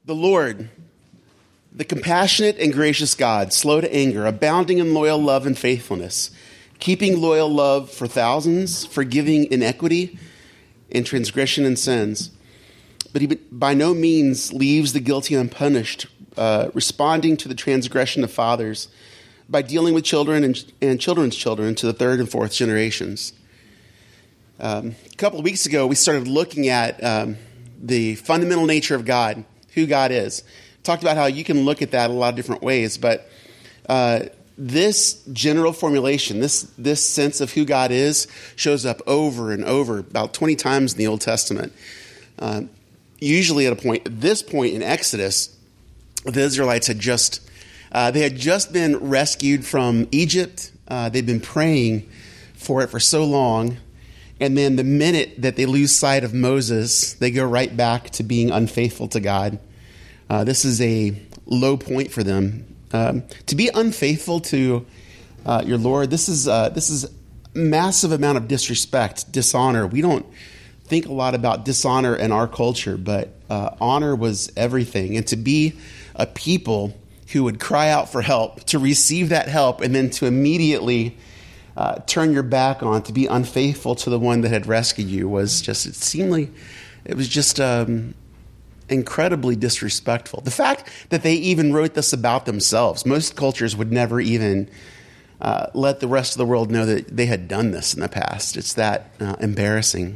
The Lord, the compassionate and gracious God, slow to anger, abounding in loyal love and faithfulness, keeping loyal love for thousands, forgiving iniquity and transgression and sins. But he by no means leaves the guilty unpunished, responding to the transgression of fathers by dealing with children and children's children to the third and fourth generations. A couple of weeks ago, we started looking at the fundamental nature of God, who God is. Talked about how you can look at that a lot of different ways, but this general formulation, this sense of who God is, shows up over and over, about 20 times in the Old Testament. Usually at this point in Exodus, the Israelites had just been rescued from Egypt. They'd been praying for it for so long. And then the minute that they lose sight of Moses, they go right back to being unfaithful to God. This is a low point for them. To be unfaithful to your Lord, this is a massive amount of disrespect, dishonor. We don't think a lot about dishonor in our culture, but honor was everything. And to be a people who would cry out for help, to receive that help, and then to immediately turn your back on, to be unfaithful to the one that had rescued you was just, it was just incredibly disrespectful. The fact that they even wrote this about themselves, most cultures would never even let the rest of the world know that they had done this in the past. It's that embarrassing.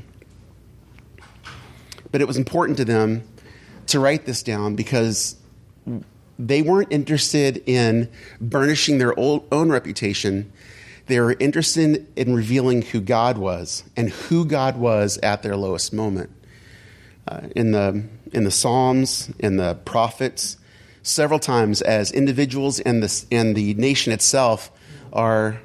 But it was important to them to write this down because they weren't interested in burnishing their own reputation. They were interested in revealing who God was and who God was at their lowest moment. In the Psalms, in the prophets, several times as individuals and the nation itself are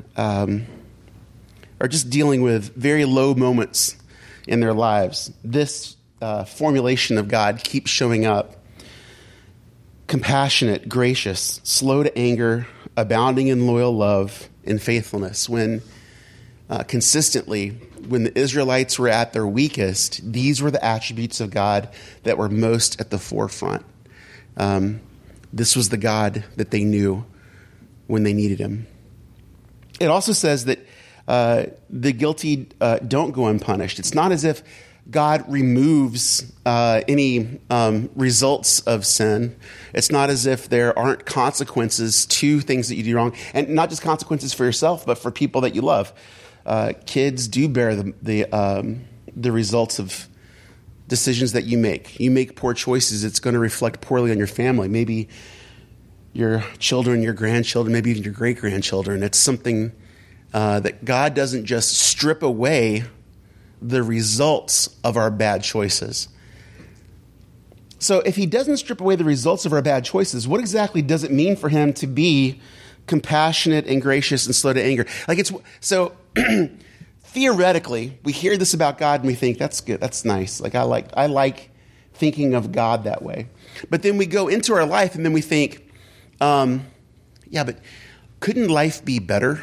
just dealing with very low moments in their lives. This formulation of God keeps showing up. Compassionate, gracious, slow to anger, abounding in loyal love and faithfulness. When consistently, when the Israelites were at their weakest, these were the attributes of God that were most at the forefront. This was the God that they knew when they needed him. It also says that the guilty don't go unpunished. It's not as if God removes any results of sin. It's not as if there aren't consequences to things that you do wrong, and not just consequences for yourself, but for people that you love. Kids do bear the results of decisions that you make. You make poor choices, it's going to reflect poorly on your family. Maybe your children, your grandchildren, maybe even your great-grandchildren. It's something that God doesn't just strip away the results of our bad choices. So if he doesn't strip away the results of our bad choices, what exactly does it mean for him to be compassionate and gracious and slow to anger? Theoretically, we hear this about God and we think that's good, that's nice. I like thinking of God that way. But then we go into our life and then we think, but couldn't life be better?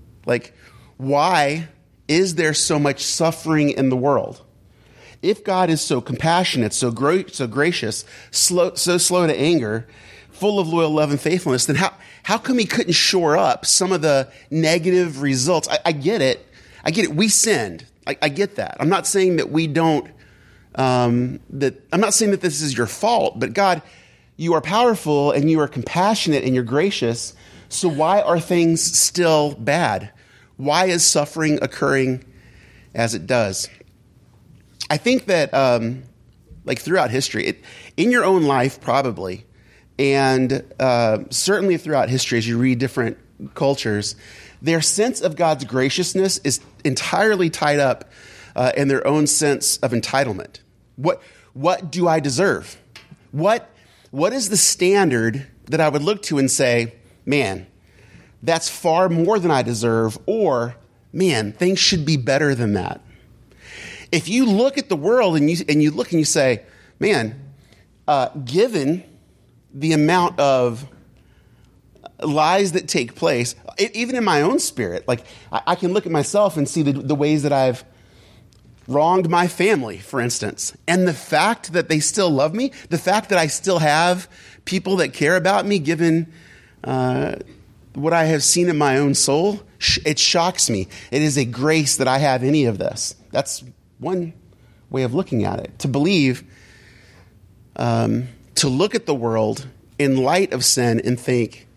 Why is there so much suffering in the world? If God is so compassionate, so gracious, so slow to anger, full of loyal love and faithfulness, then how come he couldn't shore up some of the negative results? I get it. We sinned. I get that. I'm not saying that we don't, I'm not saying that this is your fault, but God, you are powerful and you are compassionate and you're gracious. So why are things still bad? Why is suffering occurring as it does? I think that, throughout history, in your own life probably, and certainly throughout history as you read different cultures, their sense of God's graciousness is entirely tied up in their own sense of entitlement. What do I deserve? What is the standard that I would look to and say, man, that's far more than I deserve, or, man, things should be better than that. If you look at the world and you look and you say, man, given the amount of lies that take place, even in my own spirit, I can look at myself and see the ways that I've wronged my family, for instance. And the fact that they still love me, the fact that I still have people that care about me, given what I have seen in my own soul, it shocks me. It is a grace that I have any of this. That's one way of looking at it. To believe, to look at the world in light of sin and think,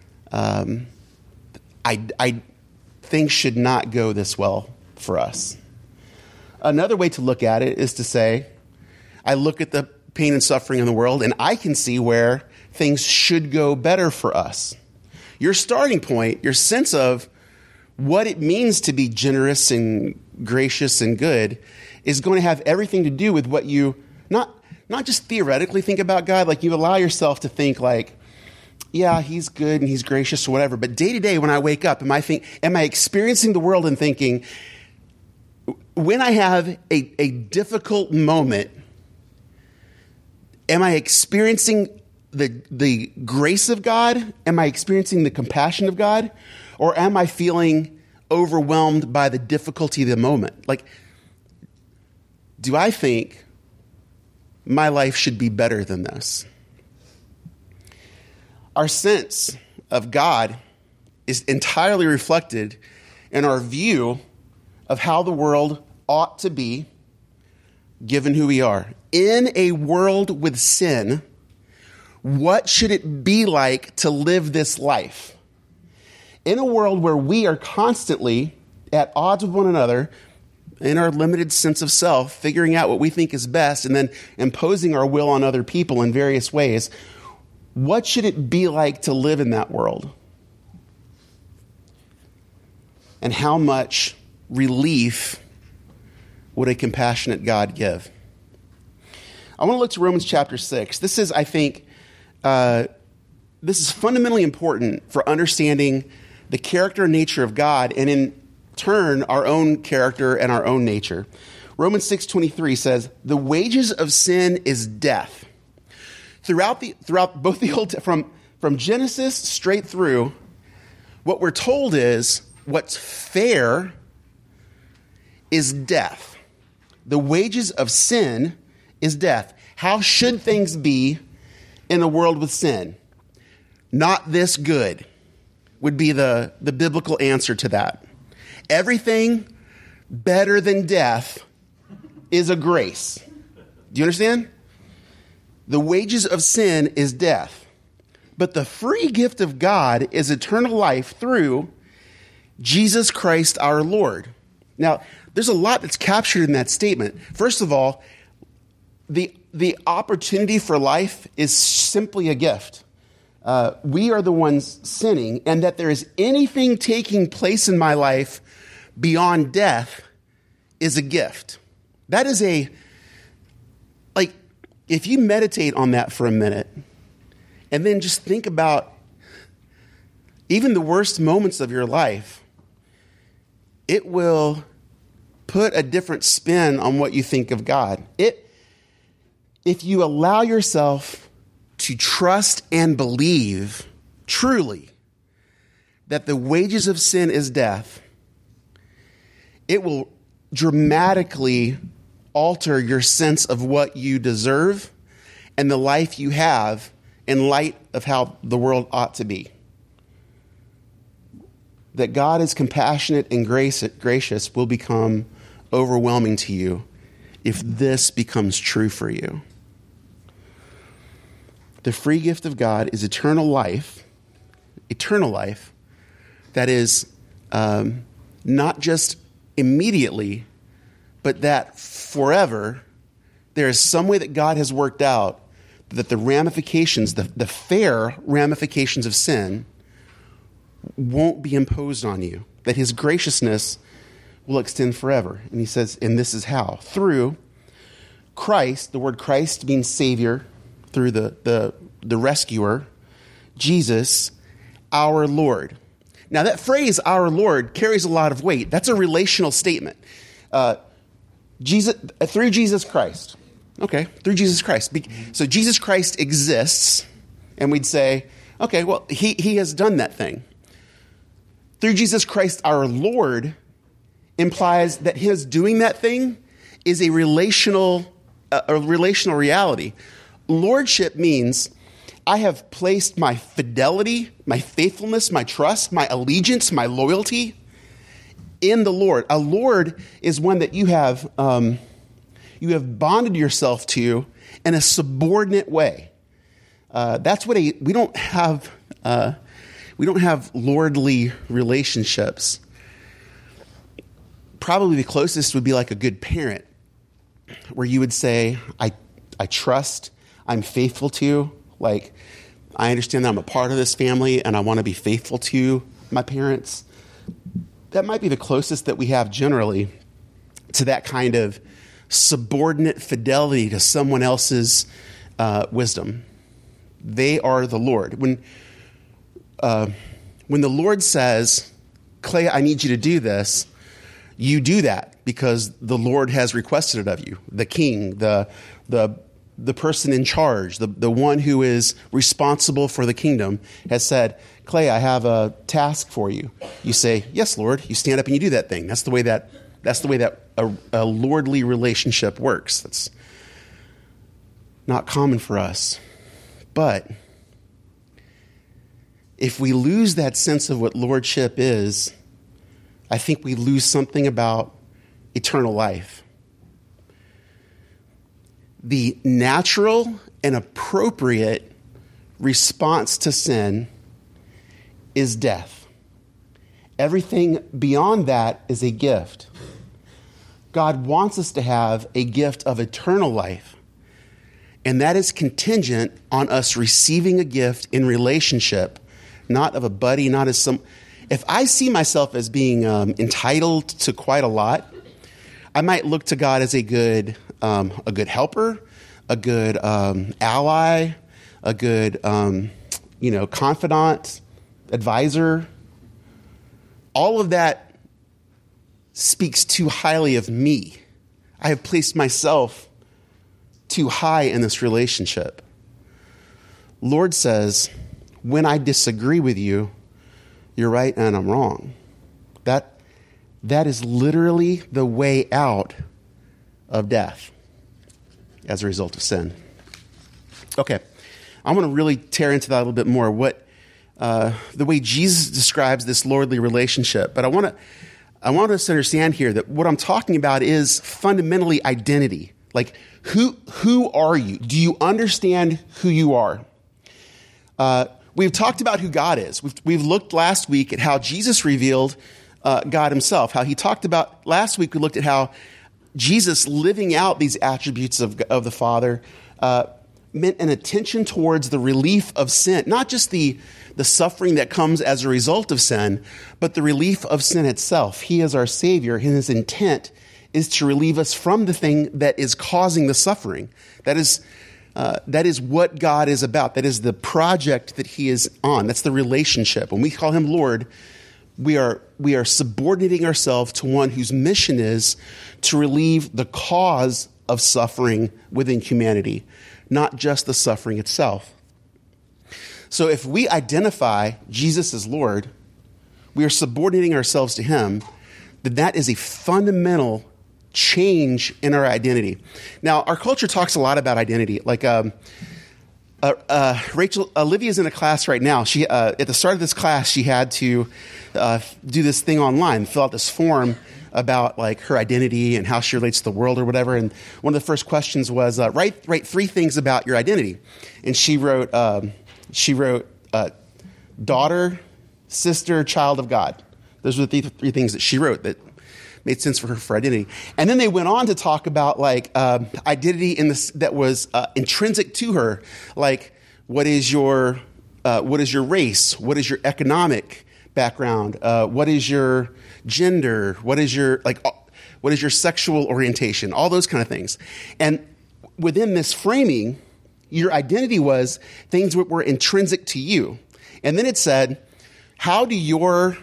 I things should not go this well for us. Another way to look at it is to say, I look at the pain and suffering in the world, and I can see where things should go better for us. Your starting point, your sense of what it means to be generous and gracious and good is going to have everything to do with what you, not just theoretically think about God, like you allow yourself to think like, yeah, he's good and he's gracious or whatever. But day to day when I wake up, am I experiencing the world and thinking, when I have a difficult moment, am I experiencing the grace of God? Am I experiencing the compassion of God? Or am I feeling overwhelmed by the difficulty of the moment? Like, do I think my life should be better than this? Our sense of God is entirely reflected in our view of how the world ought to be, given who we are. In a world with sin, what should it be like to live this life? In a world where we are constantly at odds with one another, in our limited sense of self, figuring out what we think is best and then imposing our will on other people in various ways, what should it be like to live in that world? And how much relief would a compassionate God give? I want to look to Romans chapter 6. This is, I think, this is fundamentally important for understanding the character and nature of God, and in turn, our own character and our own nature. Romans 6:23 says, "The wages of sin is death." Throughout both the old from Genesis straight through, what we're told is what's fair is death. The wages of sin is death. How should things be in a world with sin? Not this good would be the biblical answer to that. Everything better than death is a grace. Do you understand? The wages of sin is death. But the free gift of God is eternal life through Jesus Christ our Lord. Now, there's a lot that's captured in that statement. First of all, the opportunity for life is simply a gift. We are the ones sinning, and that there is anything taking place in my life beyond death is a gift. That is if you meditate on that for a minute, and then just think about even the worst moments of your life, it will put a different spin on what you think of God. If you allow yourself to trust and believe truly that the wages of sin is death, it will dramatically alter your sense of what you deserve and the life you have in light of how the world ought to be. That God is compassionate and gracious will become overwhelming to you if this becomes true for you. The free gift of God is eternal life that is not just immediately, but that forever there is some way that God has worked out that the ramifications, the fair ramifications of sin won't be imposed on you, that his graciousness will extend forever. And he says, and this is how. Through Christ, the word Christ means Savior, through the rescuer, Jesus, our Lord. Now that phrase, our Lord, carries a lot of weight. That's a relational statement. Through Jesus Christ. Okay, through Jesus Christ. So Jesus Christ exists, and we'd say, okay, well, he has done that thing. Through Jesus Christ, our Lord, implies that his doing that thing is a relational reality. Lordship means I have placed my fidelity, my faithfulness, my trust, my allegiance, my loyalty in the Lord. A Lord is one that you have bonded yourself to in a subordinate way. That's what we don't have lordly relationships. Probably the closest would be like a good parent, where you would say, I trust, I'm faithful to. Like, I understand that I'm a part of this family and I want to be faithful to my parents. That might be the closest that we have generally to that kind of subordinate fidelity to someone else's wisdom. They are the Lord. When the Lord says, Clay, I need you to do this, you do that because the Lord has requested it of you. The king, the person in charge, the one who is responsible for the kingdom has said, Clay, I have a task for you. You say, yes, Lord. You stand up and you do that thing. That's the way that a lordly relationship works. That's not common for us. But if we lose that sense of what lordship is, I think we lose something about eternal life. The natural and appropriate response to sin is death. Everything beyond that is a gift. God wants us to have a gift of eternal life, and that is contingent on us receiving a gift in relationship, not of a buddy, not as some. If I see myself as being entitled to quite a lot, I might look to God as a good helper, a good ally, a good confidant, advisor. All of that speaks too highly of me. I have placed myself too high in this relationship. Lord says, when I disagree with you, you're right and I'm wrong. That is literally the way out of death as a result of sin. Okay, I want to really tear into that a little bit more. The way Jesus describes this lordly relationship, but I want us to understand here that what I'm talking about is fundamentally identity. Like, who are you? Do you understand who you are? We've talked about who God is. We've looked last week at how Jesus revealed God himself. How he talked about, last week we looked at how Jesus living out these attributes of the Father meant an attention towards the relief of sin, not just the suffering that comes as a result of sin, but the relief of sin itself. He is our Savior, and his intent is to relieve us from the thing that is causing the suffering. That is what God is about. That is the project that he is on. That's the relationship. When we call him Lord, we are subordinating ourselves to one whose mission is to relieve the cause of suffering within humanity, not just the suffering itself. So if we identify Jesus as Lord, we are subordinating ourselves to him, then that is a fundamental change in our identity. Now, our culture talks a lot about identity. Like Olivia's in a class right now. She at the start of this class, she had to do this thing online, fill out this form about like her identity and how she relates to the world or whatever. And one of the first questions was write 3 things about your identity. And she wrote daughter, sister, child of God. Those were the 3 things that she wrote that made sense for her for identity. And then they went on to talk about like identity in this that was intrinsic to her, like what is your race, what is your economic background, what is your gender, what is your sexual orientation, all those kind of things. And within this framing, your identity was things that were intrinsic to you. And then it said, does your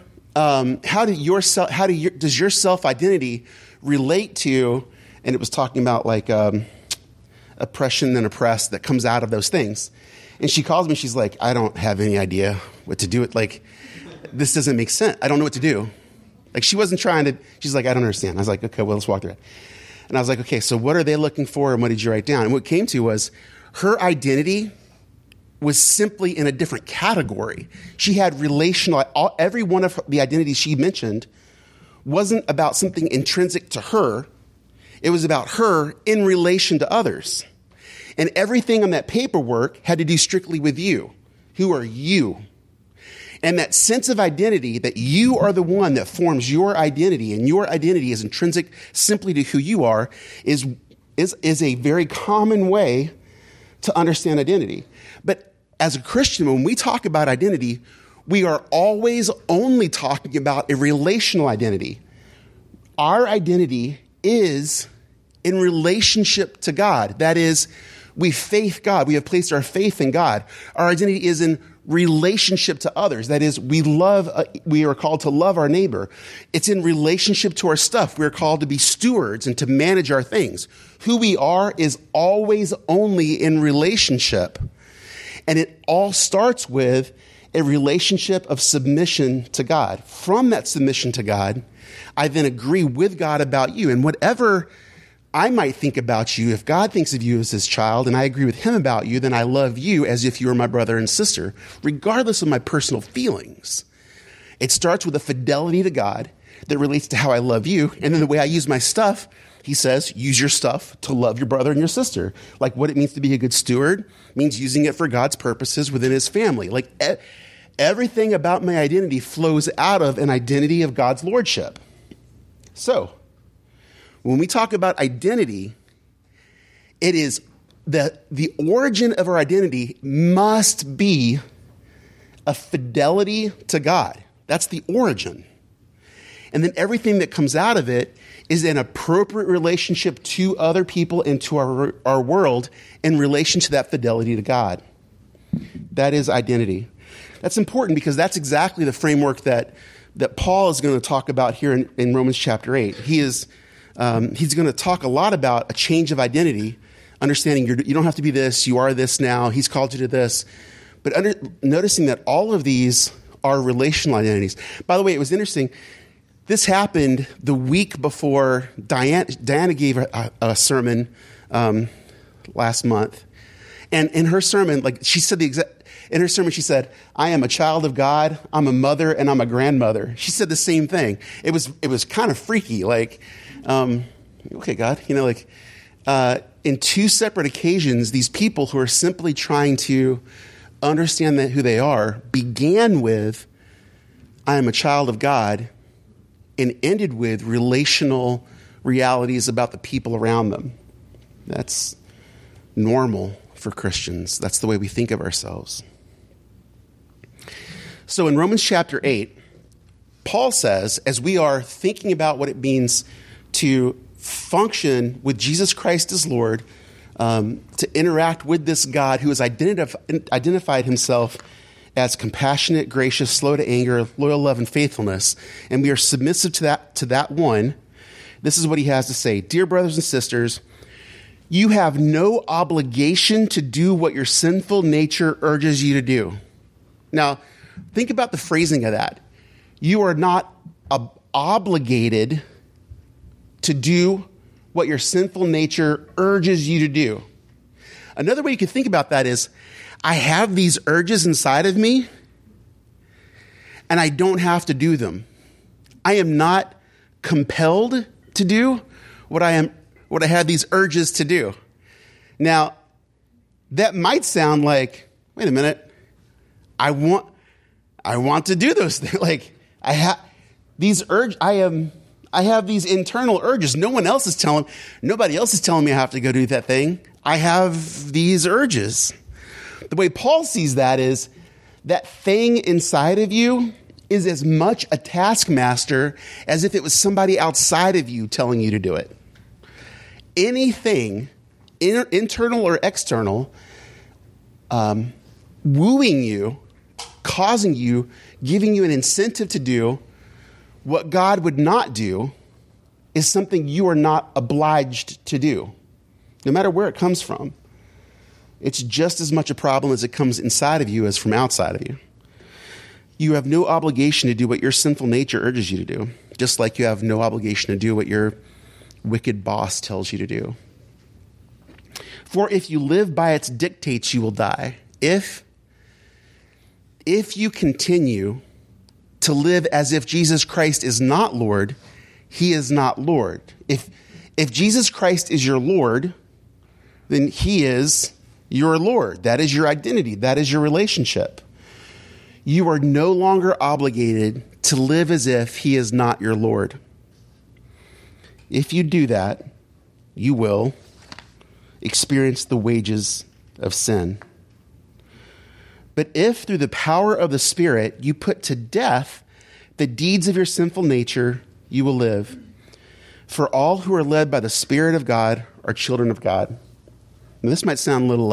self-identity relate to, and it was talking about like oppression and oppressed that comes out of those things. And she calls me, she's like, I don't have any idea what to do. Like, this doesn't make sense. I don't know what to do. Like, she's like, I don't understand. I was like, okay, well, let's walk through it. And I was like, okay, so what are they looking for and what did you write down? And what came to was her identity was simply in a different category. She had relational, every one of the identities she mentioned wasn't about something intrinsic to her. It was about her in relation to others. And everything on that paperwork had to do strictly with you. Who are you? And that sense of identity, that you are the one that forms your identity, and your identity is intrinsic simply to who you are, is a very common way to understand identity. But as a Christian, when we talk about identity, we are always only talking about a relational identity. Our identity is in relationship to God. That is, we faith God. We have placed our faith in God. Our identity is in relationship to others. That is, we are called to love our neighbor. It's in relationship to our stuff. We're called to be stewards and to manage our things. Who we are is always only in relationship. And it all starts with a relationship of submission to God. From that submission to God, I then agree with God about you. And whatever I might think about you, if God thinks of you as his child and I agree with him about you, then I love you as if you were my brother and sister, regardless of my personal feelings. It starts with a fidelity to God that relates to how I love you. And then the way I use my stuff, he says, use your stuff to love your brother and your sister. Like what it means to be a good steward means using it for God's purposes within his family. Like everything about my identity flows out of an identity of God's lordship. So, when we talk about identity, it is the origin of our identity must be a fidelity to God. That's the origin. And then everything that comes out of it is an appropriate relationship to other people and to our world in relation to that fidelity to God. That is identity. That's important because that's exactly the framework that Paul is going to talk about here in Romans chapter 8. He's going to talk a lot about a change of identity, understanding you don't have to be this, you are this now, he's called you to this. But noticing that all of these are relational identities. By the way, it was interesting. This happened the week before Diana gave a sermon last month. And in her sermon, she said in her sermon, she said, I am a child of God, I'm a mother, and I'm a grandmother. She said the same thing. It was kind of freaky, okay, God, in two separate occasions, these people who are simply trying to understand who they are began with, I am a child of God, and ended with relational realities about the people around them. That's normal for Christians. That's the way we think of ourselves. So in Romans chapter 8, Paul says, as we are thinking about what it means to function with Jesus Christ as Lord, to interact with this God who has identified himself as compassionate, gracious, slow to anger, loyal love, and faithfulness, and we are submissive to that one, this is what he has to say. Dear brothers and sisters, you have no obligation to do what your sinful nature urges you to do. Now, think about the phrasing of that. You are not obligated to do what your sinful nature urges you to do. Another way you can think about that is, I have these urges inside of me, and I don't have to do them. I am not compelled to do what I have these urges to do. Now, that might sound like, wait a minute, I want to do those things. I have these internal urges. Nobody else is telling me I have to go do that thing. I have these urges. The way Paul sees that is that thing inside of you is as much a taskmaster as if it was somebody outside of you telling you to do it. Anything, internal or external, wooing you, causing you, giving you an incentive to do what God would not do is something you are not obliged to do, no matter where it comes from. It's just as much a problem as it comes inside of you as from outside of you. You have no obligation to do what your sinful nature urges you to do, just like you have no obligation to do what your wicked boss tells you to do. For if you live by its dictates, you will die. If you continue to live as if Jesus Christ is not Lord, he is not Lord. If Jesus Christ is your Lord, then he is your Lord. That is your identity. That is your relationship. You are no longer obligated to live as if he is not your Lord. If you do that, you will experience the wages of sin. But if through the power of the Spirit you put to death the deeds of your sinful nature, you will live. For all who are led by the Spirit of God are children of God. Now, this might sound a little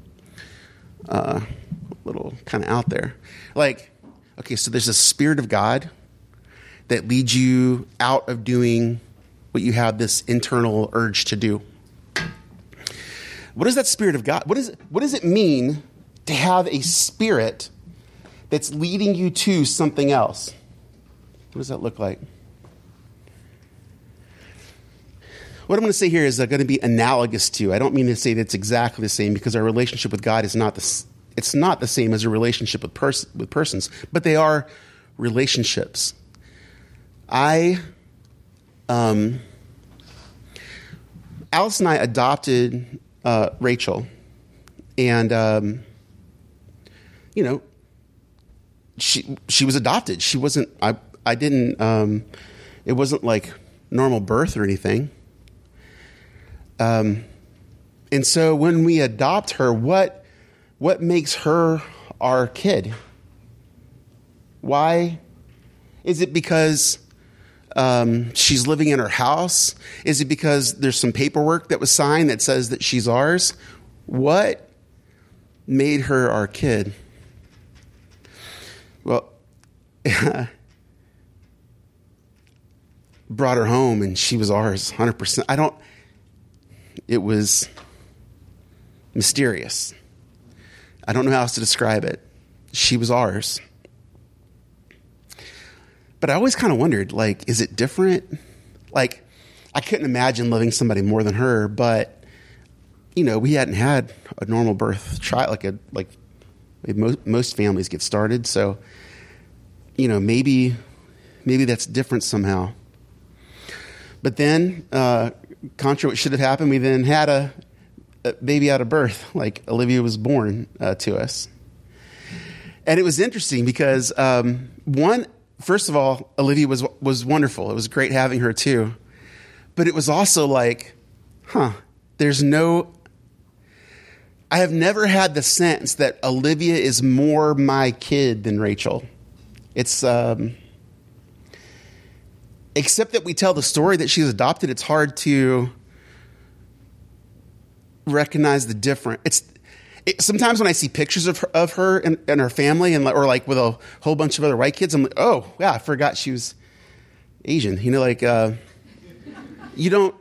kind of out there. Like, okay, so there's a Spirit of God that leads you out of doing what you have this internal urge to do. What is that Spirit of God? What does it mean to have a spirit that's leading you to something else? What does that look like? What I'm going to say here is going to be analogous to. I don't mean to say that it's exactly the same, because our relationship with God is not it's not the same as a relationship with persons, but they are relationships. Alice and I adopted Rachel, and she was adopted. She wasn't. I didn't. It wasn't like normal birth or anything. And so when we adopt her, what makes her our kid? Why? Is it because she's living in her house? Is it because there's some paperwork that was signed that says that she's ours? What made her our kid? Well, brought her home and she was ours 100%. It was mysterious. I don't know how else to describe it. She was ours. But I always kind of wondered, like, is it different? Like, I couldn't imagine loving somebody more than her, but, we hadn't had a normal birth child, most families get started. So, maybe that's different somehow. But then, contrary to what should have happened, we then had a baby out of birth. Like, Olivia was born to us. And it was interesting because, first of all, Olivia was wonderful. It was great having her too. But it was also like, I have never had the sense that Olivia is more my kid than Rachel. It's, except that we tell the story that she's adopted, it's hard to recognize the difference. Sometimes when I see pictures of her and her family, or like with a whole bunch of other white kids, I'm like, oh, yeah, I forgot she was Asian. You don't.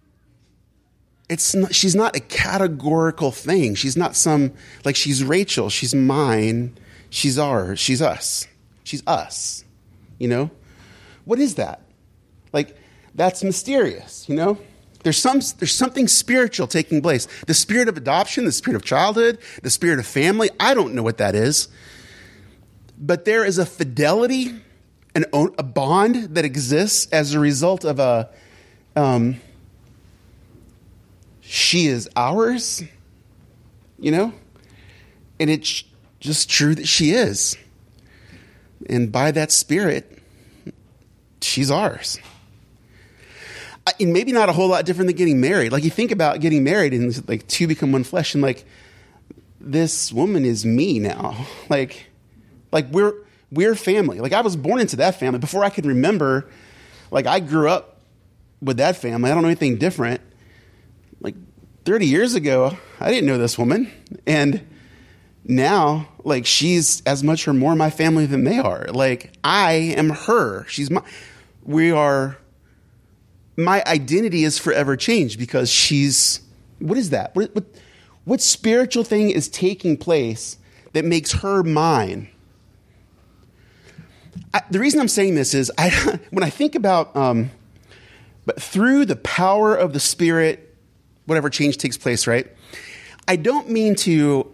She's not a categorical thing. She's not she's Rachel. She's mine. She's ours. She's us. She's us. What is that? Like, that's mysterious. There's something spiritual taking place. The spirit of adoption, the spirit of childhood, the spirit of family. I don't know what that is. But there is a fidelity and a bond that exists as a result of she is ours, and it's just true that she is. And by that spirit, she's ours. And maybe not a whole lot different than getting married. Like, you think about getting married and like two become one flesh, and like, this woman is me now. Like we're family. Like, I was born into that family before I could remember. Like, I grew up with that family. I don't know anything different. Like 30 years ago, I didn't know this woman, and now, like, she's as much or more my family than they are. Like, I am her. She's my identity is forever changed because what is that? What spiritual thing is taking place that makes her mine? The reason I'm saying this is when I think about But through the power of the Spirit, whatever change takes place, right? I don't mean to...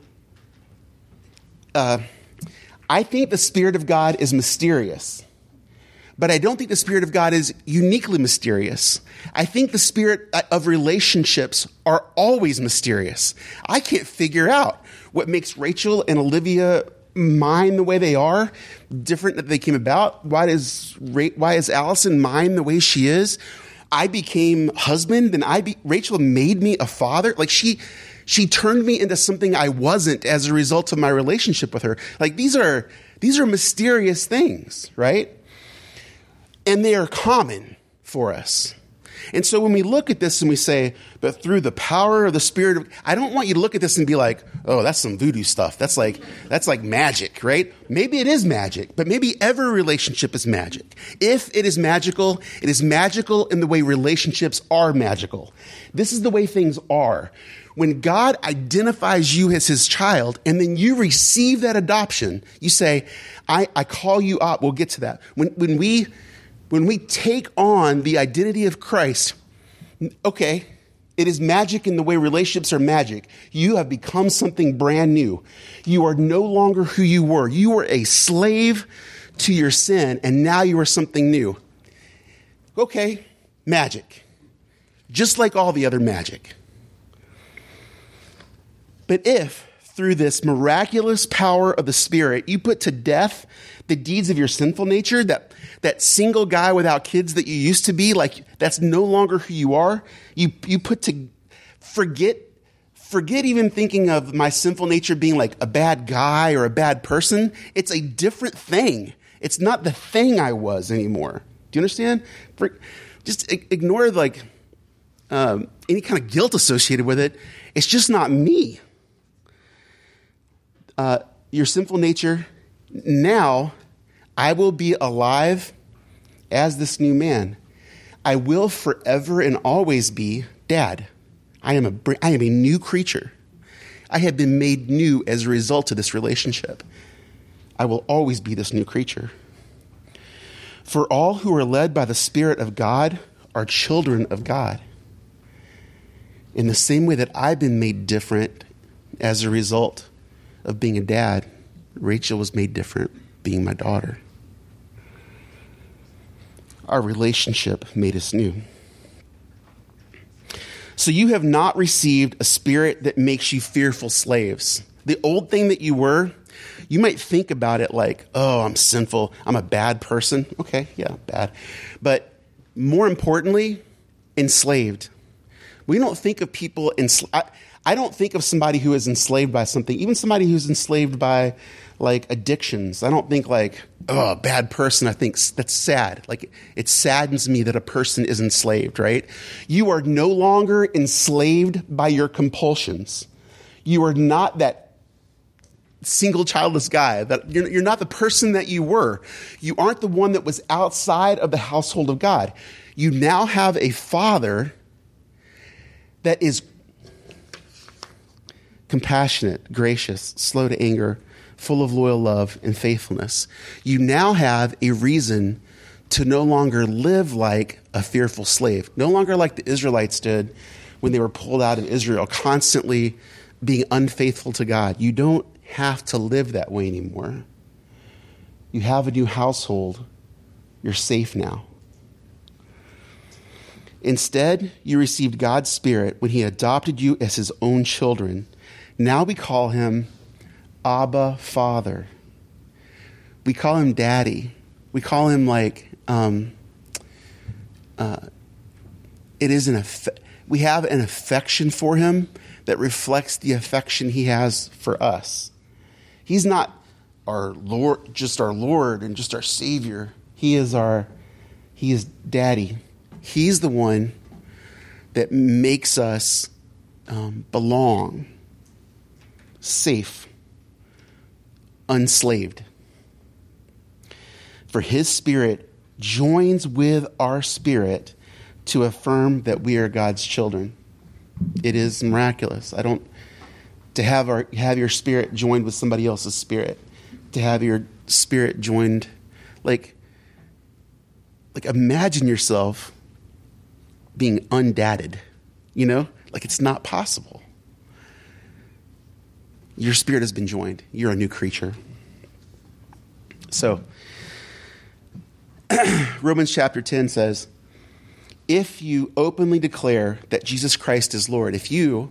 I think the Spirit of God is mysterious. But I don't think the Spirit of God is uniquely mysterious. I think the spirit of relationships are always mysterious. I can't figure out what makes Rachel and Olivia mine the way they are, different that they came about. Why is Allison mine the way she is? I became husband, and Rachel made me a father. Like she turned me into something I wasn't as a result of my relationship with her. Like these are mysterious things, right? And they are common for us. And so when we look at this and we say, but through the power of the Spirit, I don't want you to look at this and be like, oh, that's some voodoo stuff. That's like magic, right? Maybe it is magic, but maybe every relationship is magic. If it is magical in the way relationships are magical. This is the way things are. When God identifies you as his child and then you receive that adoption, you say, I call you up. We'll get to that. When we take on the identity of Christ, okay, it is magic in the way relationships are magic. You have become something brand new. You are no longer who you were. You were a slave to your sin, and now you are something new. Okay, magic. Just like all the other magic. But if, through this miraculous power of the Spirit, you put to death the deeds of your sinful nature, that single guy without kids that you used to be, like that's no longer who you are. You put to forget even thinking of my sinful nature being like a bad guy or a bad person. It's a different thing. It's not the thing I was anymore. Do you understand? Just ignore like any kind of guilt associated with it. It's just not me. Your sinful nature, now I will be alive as this new man. I will forever and always be Dad. I am a new creature. I have been made new as a result of this relationship. I will always be this new creature. For all who are led by the Spirit of God are children of God. In the same way that I've been made different as a result of being a dad, Rachel was made different being my daughter. Our relationship made us new. So you have not received a spirit that makes you fearful slaves. The old thing that you were, you might think about it like, oh, I'm sinful. I'm a bad person. Okay, yeah, bad. But more importantly, enslaved. We don't think of people I don't think of somebody who is enslaved by something, even somebody who's enslaved by like addictions. I don't think like, oh, bad person. I think that's sad. Like it saddens me that a person is enslaved, right? You are no longer enslaved by your compulsions. You are not that single childless guy. That you're not the person that you were. You aren't the one that was outside of the household of God. You now have a father that is compassionate, gracious, slow to anger, full of loyal love and faithfulness. You now have a reason to no longer live like a fearful slave, no longer like the Israelites did when they were pulled out of Israel, constantly being unfaithful to God. You don't have to live that way anymore. You have a new household. You're safe now. Instead, you received God's Spirit when he adopted you as his own children. Now we call him Abba, Father. We call him Daddy. We call him like, we have an affection for him that reflects the affection he has for us. He's not our Lord, just our Lord and just our Savior. He is Daddy. He's the one that makes us belong, safe, unslaved. For his Spirit joins with our spirit to affirm that we are God's children. It is miraculous. To have your spirit joined with somebody else's spirit, to have your spirit joined, like imagine yourself being undadded, you know? Like, it's not possible. Your spirit has been joined. You're a new creature. So, Romans chapter 10 says, if you openly declare that Jesus Christ is Lord, if you,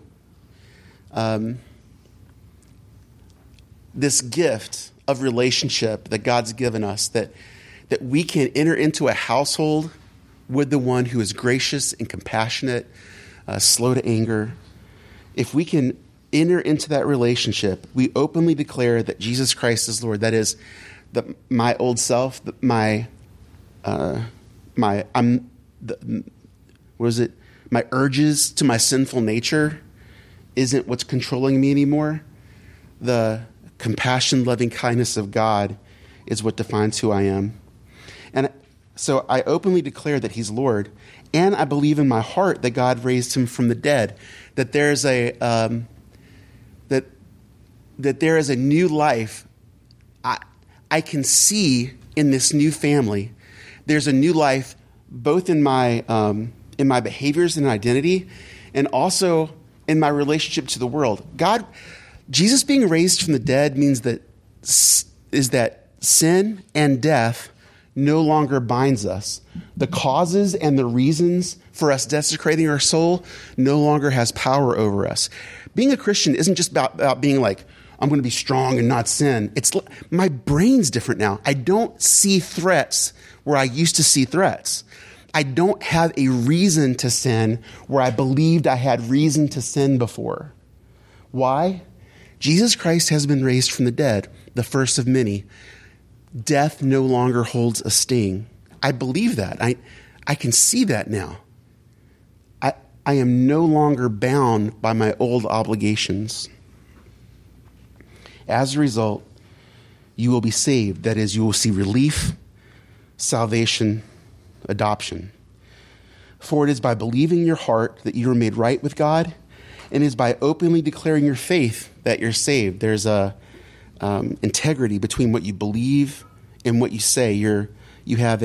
this gift of relationship that God's given us, that we can enter into a household with the one who is gracious and compassionate, slow to anger. If we can enter into that relationship, we openly declare that Jesus Christ is Lord. That is, my old self, my urges to my sinful nature isn't what's controlling me anymore. The compassion, loving kindness of God is what defines who I am. And so I openly declare that he's Lord, and I believe in my heart that God raised him from the dead, that there's that there is a new life. I can see in this new family, there's a new life both in my behaviors and identity, and also in my relationship to the world. Jesus being raised from the dead means that sin and death no longer binds us. The causes and the reasons for us desecrating our soul no longer has power over us. Being a Christian isn't just about being like, I'm going to be strong and not sin. It's my brain's different now. I don't see threats where I used to see threats. I don't have a reason to sin where I believed I had reason to sin before. Why? Jesus Christ has been raised from the dead, the first of many. Death no longer holds a sting. I believe that. I can see that now. I am no longer bound by my old obligations. As a result, you will be saved. That is, you will see relief, salvation, adoption. For it is by believing in your heart that you are made right with God, and it is by openly declaring your faith that you're saved. There's a integrity between what you believe and what you say. You have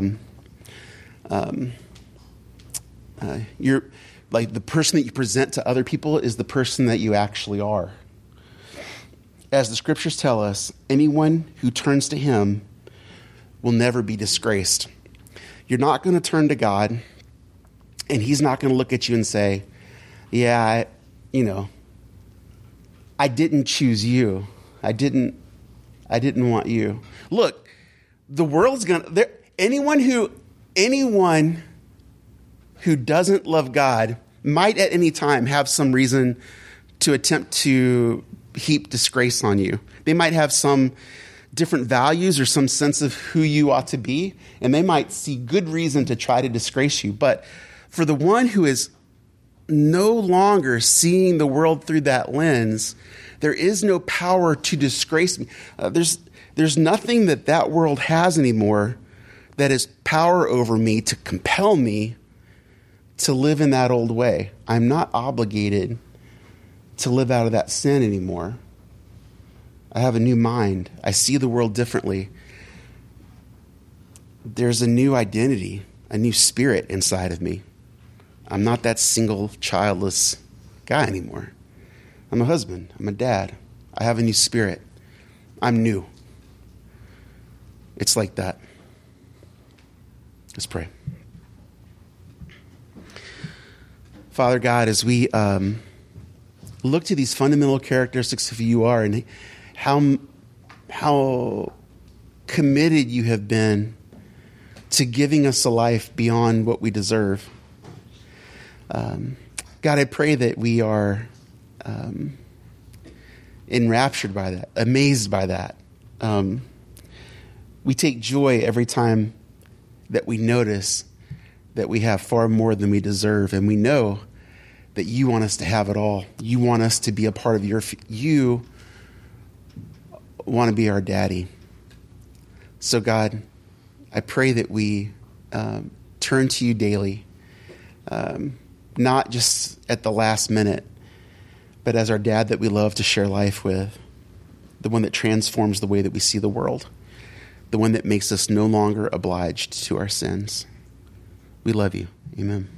you're like the person that you present to other people is the person that you actually are. As the scriptures tell us, anyone who turns to him will never be disgraced. You're not going to turn to God, and he's not going to look at you and say, yeah, I didn't choose you. I didn't want you. Look, the world's anyone who doesn't love God might at any time have some reason to attempt to heap disgrace on you. They might have some different values or some sense of who you ought to be, and they might see good reason to try to disgrace you. But for the one who is no longer seeing the world through that lens, there is no power to disgrace me. There's nothing that world has anymore that has power over me to compel me to live in that old way. I'm not obligated to live out of that sin anymore. I have a new mind. I see the world differently. There's a new identity, a new spirit inside of me. I'm not that single, childless guy anymore. I'm a husband. I'm a dad. I have a new spirit. I'm new. It's like that. Let's pray. Father God, as we look to these fundamental characteristics of who you are and how committed you have been to giving us a life beyond what we deserve. God, I pray that we are enraptured by that, amazed by that. We take joy every time that we notice that we have far more than we deserve, and we know that you want us to have it all. You want us to be a part of you want to be our daddy. So God, I pray that we turn to you daily, not just at the last minute, but as our dad that we love to share life with, the one that transforms the way that we see the world, the one that makes us no longer obliged to our sins. We love you. Amen.